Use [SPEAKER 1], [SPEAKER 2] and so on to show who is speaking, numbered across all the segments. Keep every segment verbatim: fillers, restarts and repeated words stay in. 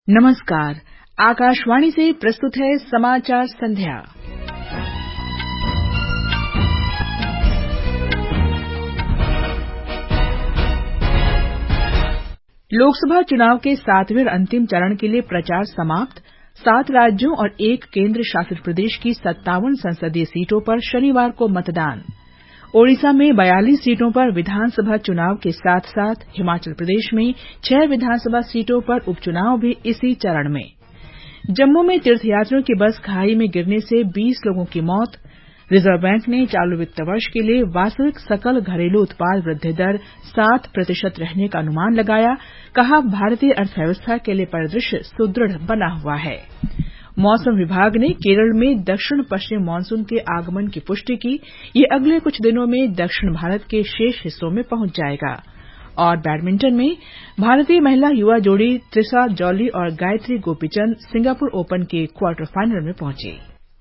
[SPEAKER 1] नमस्कार। आकाशवाणी से प्रस्तुत है समाचार संध्या। लोकसभा चुनाव के सातवें और अंतिम चरण के लिए प्रचार समाप्त। सात राज्यों और एक केंद्र शासित प्रदेश की सत्तावन संसदीय सीटों पर शनिवार को मतदान। ओडिशा में बयालीस सीटों पर विधानसभा चुनाव के साथ साथ हिमाचल प्रदेश में छह विधानसभा सीटों पर उपचुनाव भी इसी चरण में। जम्मू में तीर्थयात्रियों की बस खाई में गिरने से बीस लोगों की मौत। रिजर्व बैंक ने चालू वित्त वर्ष के लिए वास्तविक सकल घरेलू उत्पाद वृद्धि दर सात प्रतिशत रहने का अनुमान लगाया। कहा, भारतीय अर्थव्यवस्था के लिए परिदृश्य सुदृढ़ बना हुआ है। मौसम विभाग ने केरल में दक्षिण पश्चिम मानसून के आगमन की पुष्टि की। ये अगले कुछ दिनों में दक्षिण भारत के शेष हिस्सों में पहुंच जाएगा। और बैडमिंटन में भारतीय महिला युवा जोड़ी त्रिशा जॉली और गायत्री गोपीचंद सिंगापुर ओपन के क्वार्टर फाइनल में पहुंचे।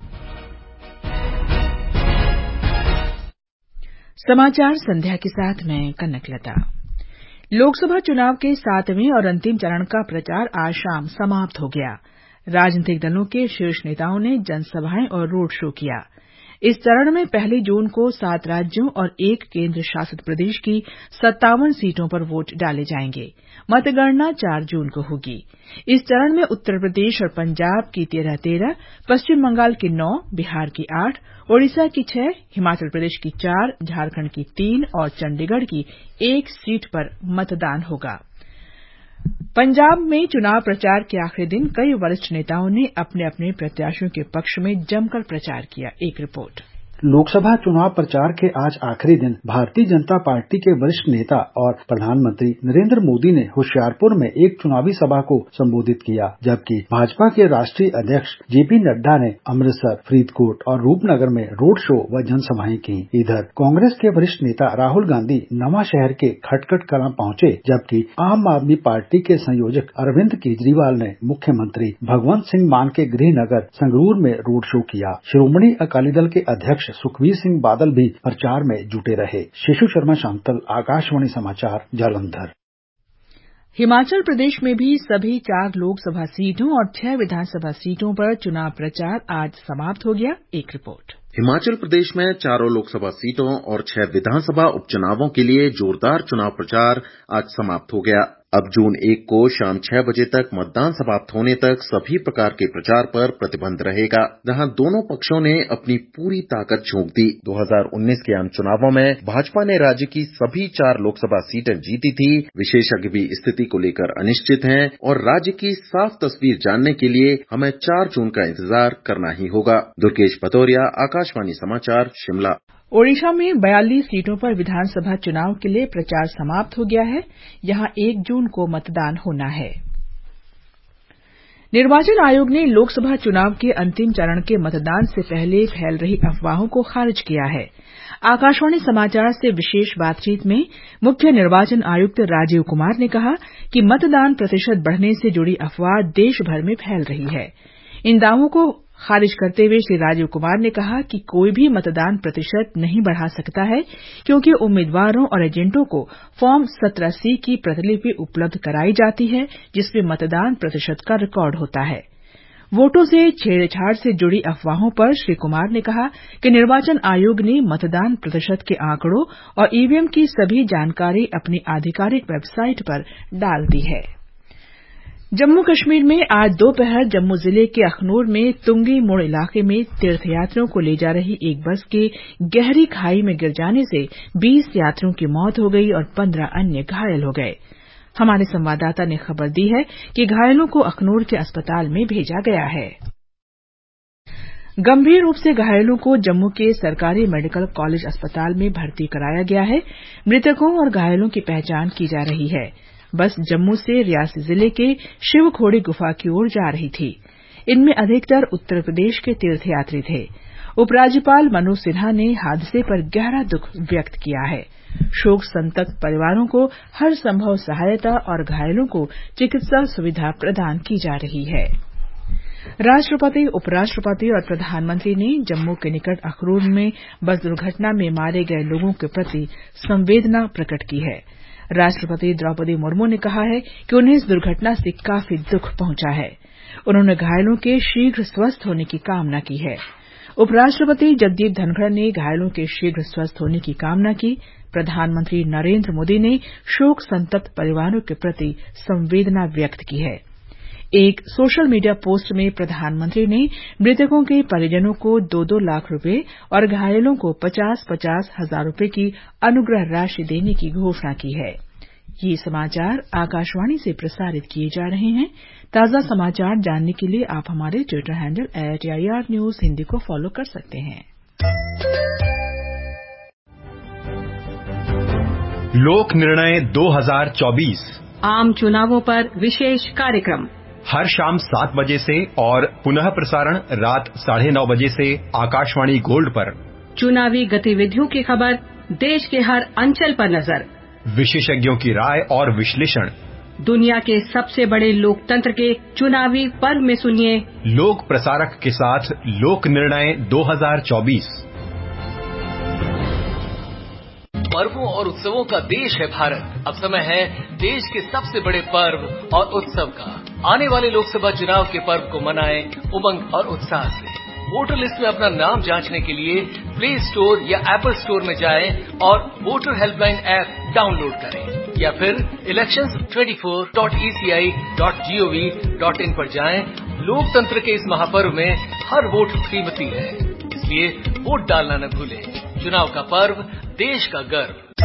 [SPEAKER 1] समाचार संध्या के साथ मैं कनकलता। लोकसभा चुनाव के सातवें और अंतिम चरण का प्रचार आज शाम समाप्त हो गया। राजनीतिक दलों के शीर्ष नेताओं ने जनसभाएं और रोड शो किया। इस चरण में पहली जून को सात राज्यों और एक केंद्र शासित प्रदेश की सत्तावन सीटों पर वोट डाले जाएंगे। मतगणना चार जून को होगी। इस चरण में उत्तर प्रदेश और पंजाब की तेरह तेरह, पश्चिम बंगाल की नौ, बिहार की आठ, ओडिशा की छह, हिमाचल प्रदेश की चार, झारखंड की तीन और चंडीगढ़ की एक सीट पर मतदान होगा। पंजाब में चुनाव प्रचार के आखिरी दिन कई वरिष्ठ नेताओं ने अपने अपने प्रत्याशियों के पक्ष में जमकर प्रचार किया। एक रिपोर्ट।
[SPEAKER 2] लोकसभा चुनाव प्रचार के आज आखिरी दिन भारतीय जनता पार्टी के वरिष्ठ नेता और प्रधानमंत्री नरेंद्र मोदी ने होशियारपुर में एक चुनावी सभा को संबोधित किया, जबकि भाजपा के राष्ट्रीय अध्यक्ष जेपी नड्डा ने अमृतसर, फरीदकोट और रूपनगर में रोड शो व जनसभाएं की। इधर कांग्रेस के वरिष्ठ नेता राहुल गांधी नवांशहर के खटखट कलां पहुंचे, जबकि आम आदमी पार्टी के संयोजक अरविंद केजरीवाल ने मुख्यमंत्री भगवंत सिंह मान के गृह नगर संगरूर में रोड शो किया। श्रोमणी अकाली दल के अध्यक्ष सुखबीर सिंह बादल भी प्रचार में जुटे रहे। शिशु शर्मा शांतल, आकाशवाणी समाचार, जालंधर।
[SPEAKER 1] हिमाचल प्रदेश में भी सभी चार लोकसभा सीटों और छह विधानसभा सीटों पर चुनाव प्रचार आज समाप्त हो गया। एक रिपोर्ट।
[SPEAKER 3] हिमाचल प्रदेश में चारों लोकसभा सीटों और छह विधानसभा उपचुनावों के लिए जोरदार चुनाव प्रचार आज समाप्त हो गया। अब जून एक को शाम छह बजे तक मतदान समाप्त होने तक सभी प्रकार के प्रचार पर प्रतिबंध रहेगा, जहां दोनों पक्षों ने अपनी पूरी ताकत झोंक दी। दो हज़ार उन्नीस के आम चुनावों में भाजपा ने राज्य की सभी चार लोकसभा सीटें जीती थी। विशेषज्ञ भी स्थिति को लेकर अनिश्चित हैं और राज्य की साफ तस्वीर जानने के लिए हमें चार जून का इंतजार करना ही होगा। दुर्गेश भदौरिया, आकाशवाणी समाचार, शिमला।
[SPEAKER 1] ओडिशा में बयालीस सीटों पर विधानसभा चुनाव के लिए प्रचार समाप्त हो गया है। यहां एक जून को मतदान होना है। निर्वाचन आयोग ने लोकसभा चुनाव के अंतिम चरण के मतदान से पहले फैल रही अफवाहों को खारिज किया है। आकाशवाणी समाचार से विशेष बातचीत में मुख्य निर्वाचन आयुक्त राजीव कुमार ने कहा कि मतदान प्रतिशत बढ़ने से जुड़ी अफवाह देश भर में फैल रही है। इन दावों को खारिज करते हुए श्री राजीव कुमार ने कहा कि कोई भी मतदान प्रतिशत नहीं बढ़ा सकता है, क्योंकि उम्मीदवारों और एजेंटों को फॉर्म सत्रह सी की प्रतिलिपि उपलब्ध कराई जाती है, जिसमें मतदान प्रतिशत का रिकॉर्ड होता है। वोटों से छेड़छाड़ से जुड़ी अफवाहों पर श्री कुमार ने कहा कि निर्वाचन आयोग ने मतदान प्रतिशत के आंकड़ों और ईवीएम की सभी जानकारी अपनी आधिकारिक वेबसाइट पर डाल दी है। जम्मू कश्मीर में आज दोपहर जम्मू जिले के अखनूर में तुंगी मोड़ इलाके में तीर्थयात्रियों को ले जा रही एक बस के गहरी खाई में गिर जाने से बीस यात्रियों की मौत हो गई और पंद्रह अन्य घायल हो गए। हमारे संवाददाता ने खबर दी है कि घायलों को अखनूर के अस्पताल में भेजा गया है। गंभीर रूप से घायलों को जम्मू के सरकारी मेडिकल कॉलेज अस्पताल में भर्ती कराया गया है। मृतकों और घायलों की पहचान की जा रही है। बस जम्मू से रियासी जिले के शिवखोड़ी गुफा की ओर जा रही थी। इनमें अधिकतर उत्तर प्रदेश के तीर्थयात्री थे। उपराज्यपाल मनोज सिन्हा ने हादसे पर गहरा दुख व्यक्त किया है। शोक संतप्त परिवारों को हर संभव सहायता और घायलों को चिकित्सा सुविधा प्रदान की जा रही है। राष्ट्रपति, उपराष्ट्रपति और प्रधानमंत्री ने जम्मू के निकट अखनूर में बस दुर्घटना में मारे गए लोगों के प्रति संवेदना प्रकट की है। राष्ट्रपति द्रौपदी मुर्मू ने कहा है कि उन्हें इस दुर्घटना से काफी दुख पहुंचा है। उन्होंने घायलों के शीघ्र स्वस्थ होने की कामना की है। उपराष्ट्रपति जगदीप धनखड़ ने घायलों के शीघ्र स्वस्थ होने की कामना की। प्रधानमंत्री नरेंद्र मोदी ने शोक संतप्त परिवारों के प्रति संवेदना व्यक्त की है। एक सोशल मीडिया पोस्ट में प्रधानमंत्री ने मृतकों के परिजनों को दो दो लाख रुपए और घायलों को पचास पचास हजार रुपए की अनुग्रह राशि देने की घोषणा की है। ये समाचार आकाशवाणी से प्रसारित किए जा रहे हैं। ताजा समाचार जानने के लिए आप हमारे Twitter handle at AIR news Hindi को फॉलो कर सकते हैं।
[SPEAKER 4] लोक निर्णय दो हज़ार चौबीस
[SPEAKER 5] आम चुनावों पर विशेष कार्यक्रम
[SPEAKER 4] हर शाम सात बजे से और पुनः प्रसारण रात साढ़े नौ बजे से आकाशवाणी गोल्ड पर।
[SPEAKER 5] चुनावी गतिविधियों की खबर, देश के हर अंचल पर नजर,
[SPEAKER 4] विशेषज्ञों की राय और विश्लेषण।
[SPEAKER 5] दुनिया के सबसे बड़े लोकतंत्र के चुनावी पर्व में सुनिए
[SPEAKER 4] लोक प्रसारक के साथ लोक निर्णय दो हज़ार चौबीस।
[SPEAKER 6] पर्वों और उत्सवों का देश है भारत। अब समय है देश के सबसे बड़े पर्व और उत्सव का। आने वाले लोकसभा चुनाव के पर्व को मनाएं उमंग और उत्साह से। वोटर लिस्ट में अपना नाम जांचने के लिए प्ले स्टोर या एप्पल स्टोर में जाएं और वोटर हेल्पलाइन ऐप डाउनलोड करें या फिर इलेक्शंस चौबीस dot E C I dot G O V dot in पर जाएं। लोकतंत्र के इस महापर्व में हर वोट कीमती है, इसलिए वोट डालना न भूलें। चुनाव का पर्व, देश का गर्व।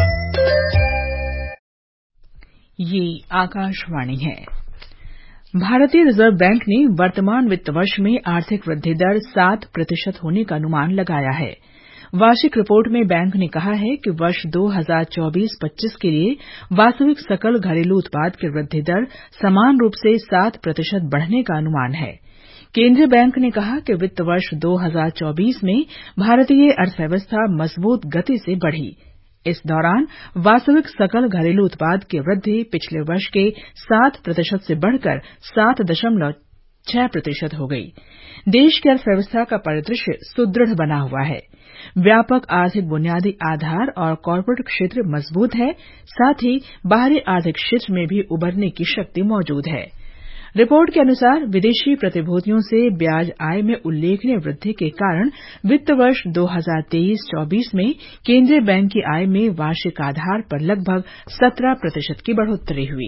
[SPEAKER 1] ये आकाशवाणी है। भारतीय रिजर्व बैंक ने वर्तमान वित्त वर्ष में आर्थिक वृद्धि दर सात प्रतिशत होने का अनुमान लगाया है। वार्षिक रिपोर्ट में बैंक ने कहा है कि वर्ष दो हज़ार चौबीस पच्चीस के लिए वास्तविक सकल घरेलू उत्पाद की वृद्धि दर समान रूप से सात प्रतिशत बढ़ने का अनुमान है। केंद्रीय बैंक ने कहा कि वित्त वर्ष दो हज़ार चौबीस में भारतीय अर्थव्यवस्था मजबूत गति से बढ़ी। इस दौरान वास्तविक सकल घरेलू उत्पाद की वृद्धि पिछले वर्ष के सात प्रतिशत से बढ़कर सात दशमलव छह प्रतिशत हो गई। देश की अर्थव्यवस्था का परिदृश्य सुदृढ़ बना हुआ है। व्यापक आर्थिक बुनियादी आधार और कॉरपोरेट क्षेत्र मजबूत है, साथ ही बाहरी आर्थिक क्षेत्र में भी उभरने की शक्ति मौजूद है। रिपोर्ट के अनुसार विदेशी प्रतिभूतियों से ब्याज आय में उल्लेखनीय वृद्धि के कारण वित्त वर्ष दो हज़ार तेईस चौबीस में केंद्रीय बैंक की आय में वार्षिक आधार पर लगभग सत्रह प्रतिशत की बढ़ोतरी हुई।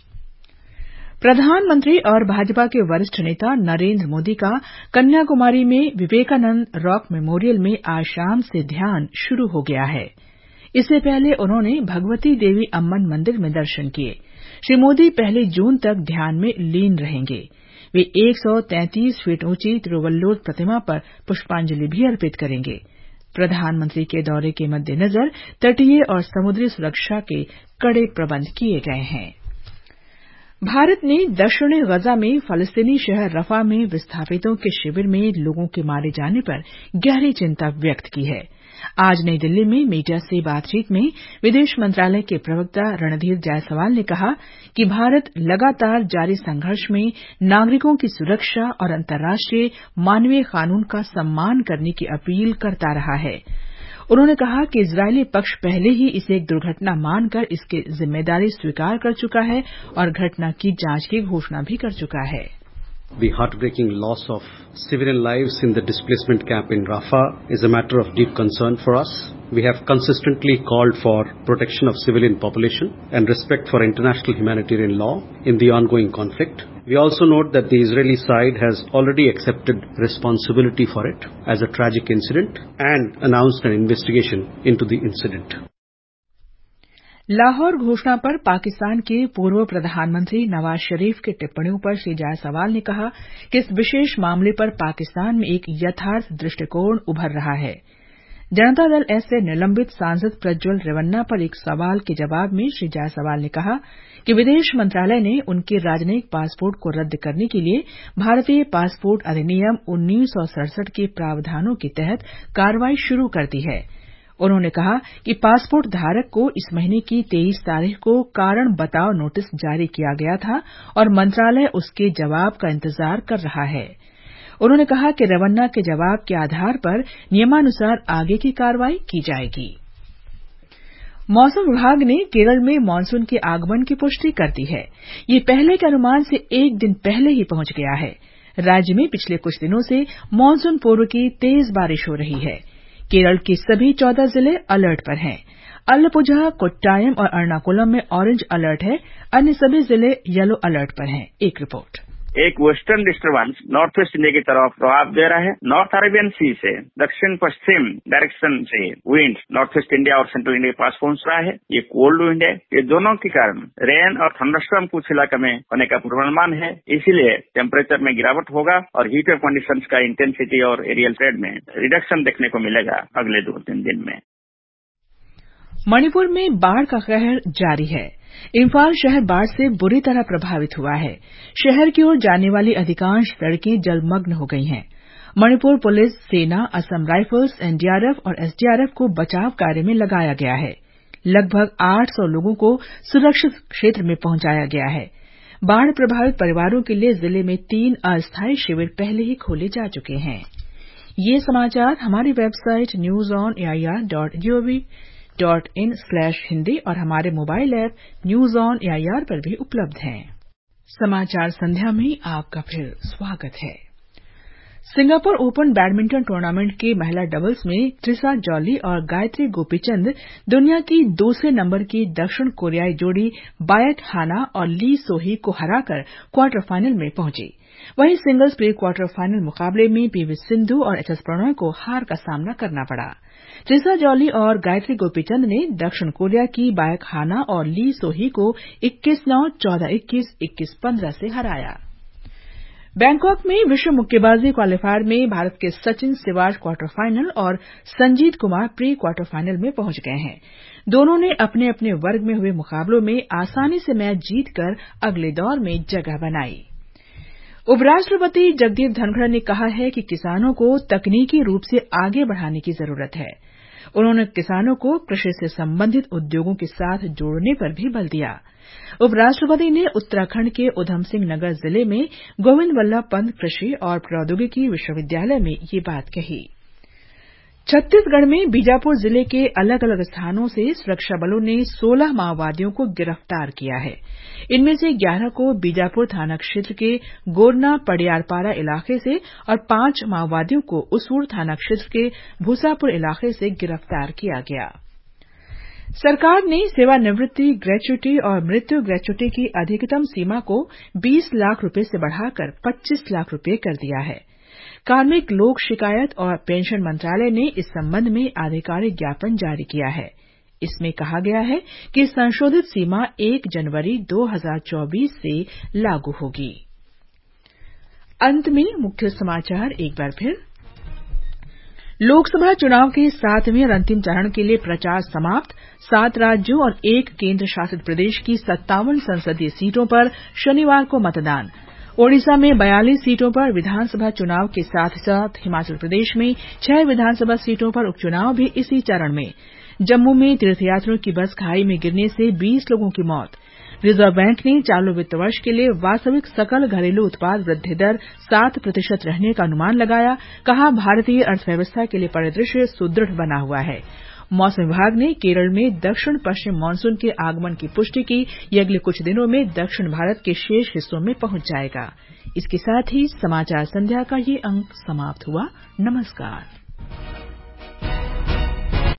[SPEAKER 1] प्रधानमंत्री और भाजपा के वरिष्ठ नेता नरेंद्र मोदी का कन्याकुमारी में विवेकानंद रॉक मेमोरियल में आज शाम से ध्यान शुरू हो गया है। इससे पहले उन्होंने भगवती देवी अम्मन मंदिर में दर्शन किए। श्री मोदी पहली जून तक ध्यान में लीन रहेंगे। वे एक सौ तैंतीस फीट ऊंची तिरुवल्लुवर प्रतिमा पर पुष्पांजलि भी अर्पित करेंगे। प्रधानमंत्री के दौरे के मद्देनजर तटीय और समुद्री सुरक्षा के कड़े प्रबंध किए गए हैं। भारत ने दक्षिणी गजा में फलस्तीनी शहर रफा में विस्थापितों के शिविर में लोगों के मारे जाने पर गहरी चिंता व्यक्त की है। आज नई दिल्ली में मीडिया से बातचीत में विदेश मंत्रालय के प्रवक्ता रणधीर जायसवाल ने कहा कि भारत लगातार जारी संघर्ष में नागरिकों की सुरक्षा और अंतर्राष्ट्रीय मानवीय कानून का सम्मान करने की अपील करता रहा है। उन्होंने कहा कि इजरायली पक्ष पहले ही इसे एक दुर्घटना मानकर इसकी जिम्मेदारी स्वीकार कर चुका है और घटना की जांच की घोषणा भी कर चुका है।
[SPEAKER 7] The heartbreaking loss of civilian lives in the displacement camp in Rafah is a matter of deep concern for us. We have consistently called for protection of civilian population and respect for international humanitarian law in the ongoing conflict. We also note that the Israeli side has already accepted responsibility for it as a tragic incident and announced an investigation into the incident.
[SPEAKER 1] Lahore घोषणा पर पाकिस्तान के पूर्व प्रधानमंत्री नवाज शरीफ की टिप्पणियों पर श्री जायसवाल ने कहा कि इस विशेष मामले पर पाकिस्तान में एक यथार्थ दृष्टिकोण उभर रहा है। जनता दल एस से निलंबित सांसद प्रज्वल रेवन्ना पर एक सवाल के जवाब में श्री जायसवाल ने कहा कि विदेश मंत्रालय ने उनके राजनयिक पासपोर्ट को रद्द करने के लिए भारतीय पासपोर्ट अधिनियम उन्नीस सौ सड़सठ के प्रावधानों के तहत कार्रवाई शुरू कर दी है। उन्होंने कहा कि पासपोर्ट धारक को इस महीने की तेईस तारीख को कारण बताओ नोटिस जारी किया गया था और मंत्रालय उसके जवाब का इंतजार कर रहा है। उन्होंने कहा कि रेवन्ना के जवाब के आधार पर नियमानुसार आगे की कार्रवाई की जाएगी। मौसम विभाग ने केरल में मानसून के आगमन की पुष्टि कर दी है। ये पहले के अनुमान से एक दिन पहले ही पहुंच गया है। राज्य में पिछले कुछ दिनों से मानसून पूर्व की तेज बारिश हो रही है। केरल के सभी चौदह जिले अलर्ट पर हैं। अलपुझा, कोट्टायम और एर्नाकुलम में ऑरेंज अलर्ट है। अन्य सभी जिले येलो अलर्ट पर हैं। एक रिपोर्ट।
[SPEAKER 8] एक western disturbance north west India की तरफ प्रभाव दे रहा है। नॉर्थ अरेबियन सी से दक्षिण पश्चिम डायरेक्शन से विंड नॉर्थ वेस्ट इंडिया और सेंट्रल इंडिया के पास पहुंच रहा है। ये कोल्ड विंड है। ये दोनों के कारण रेन और थंडरस्टॉर्म कुछ इलाके में होने का पूर्वानुमान है। इसीलिए टेम्परेचर में गिरावट होगा और हीट वेव कंडीशंस का इंटेंसिटी और एरियल ट्रेड में रिडक्शन देखने को मिलेगा अगले दो तीन दिन में।
[SPEAKER 1] मणिपुर में बाढ़ का कहर जारी है। इम्फाल शहर बाढ़ से बुरी तरह प्रभावित हुआ है। शहर की ओर जाने वाली अधिकांश सड़कें जलमग्न हो गई हैं। मणिपुर पुलिस, सेना, असम राइफल्स, एनडीआरएफ और एसडीआरएफ को बचाव कार्य में लगाया गया है। लगभग आठ सौ लोगों को सुरक्षित क्षेत्र में पहुंचाया गया है। बाढ़ प्रभावित परिवारों के लिए जिले में तीन अस्थायी शिविर पहले ही खोले जा चुके हैं। ये समाचार हमारी website news on AIR dot gov dot in slash Hindi और हमारे mobile app news on AIR पर भी उपलब्ध हैं। समाचार संध्या में आपका फिर स्वागत है। सिंगापुर ओपन बैडमिंटन टूर्नामेंट के महिला डबल्स में त्रिसा जॉली और गायत्री गोपीचंद दुनिया की दूसरे नंबर की दक्षिण कोरियाई जोड़ी बायक हाना और ली सोही को हराकर क्वार्टर फाइनल में पहुंची। वहीं सिंगल्स प्री क्वार्टर फाइनल मुकाबले में पीवी सिंधु और एचएस प्रणॉय को हार का सामना करना पड़ा। त्रिसा जॉली और गायत्री गोपीचंद ने दक्षिण कोरिया की बायक हाना और ली सोही को इक्कीस नौ, चौदह इक्कीस, इक्कीस पंद्रह से हराया। बैंकॉक में विश्व मुक्केबाजी क्वालीफायर में भारत के सचिन सिवाच क्वार्टर फाइनल और Sanjeet Kumar pre quarter final में पहुंच गए हैं। दोनों ने अपने अपने वर्ग में हुए मुकाबलों में आसानी से मैच जीतकर अगले दौर में जगह बनाई। उपराष्ट्रपति जगदीप धनखड़ ने कहा है कि किसानों को तकनीकी रूप से आगे बढ़ाने की जरूरत है। उन्होंने किसानों को कृषि से संबंधित उद्योगों के साथ जोड़ने पर भी बल दिया। उपराष्ट्रपति ने उत्तराखंड के उधम सिंह नगर जिले में गोविंद वल्लभ पंत कृषि और प्रौद्योगिकी विश्वविद्यालय में ये बात कही। छत्तीसगढ़ में बीजापुर जिले के अलग अलग स्थानों से सुरक्षा बलों ने सोलह माओवादियों को गिरफ्तार किया है। इनमें से ग्यारह को बीजापुर थाना क्षेत्र के गोरना पडियारपारा इलाके से और पांच माओवादियों को उसूर थाना क्षेत्र के भूसापुर इलाके से गिरफ्तार किया गया। सरकार ने सेवानिवृत्ति ग्रेच्युटी और मृत्यु ग्रेच्युटी की अधिकतम सीमा को बीस लाख रुपए से बढ़ाकर पच्चीस लाख रुपए कर दिया है। कार्मिक लोक शिकायत और पेंशन मंत्रालय ने इस संबंध में आधिकारिक ज्ञापन जारी किया है। इसमें कहा गया है कि संशोधित सीमा एक जनवरी दो हजार चौबीस से लागू होगी। अंत में मुख्य समाचार एक बार फिर। लोकसभा चुनाव के सातवें और अंतिम चरण के लिए प्रचार समाप्त। सात राज्यों और एक केंद्र शासित प्रदेश की सत्तावन संसदीय सीटों पर शनिवार को मतदान। ओडिशा में बयालीस सीटों पर विधानसभा चुनाव के साथ साथ हिमाचल प्रदेश में छह विधानसभा सीटों पर उपचुनाव भी इसी चरण में। जम्मू में तीर्थयात्रियों की बस खाई में गिरने से बीस लोगों की मौत। रिजर्व बैंक ने चालू वित्त वर्ष के लिए वास्तविक सकल घरेलू उत्पाद वृद्धि दर सात प्रतिशत रहने का अनुमान लगाया। कहा, भारतीय अर्थव्यवस्था के लिए परिदृश्य सुदृढ़ बना हुआ है। मौसम विभाग ने केरल में दक्षिण पश्चिम मानसून के आगमन की पुष्टि की। ये अगले कुछ दिनों में दक्षिण भारत के शेष हिस्सों में पहुंच जाएगा। इसके साथ ही समाचार संध्या का ये अंक समाप्त हुआ। नमस्कार।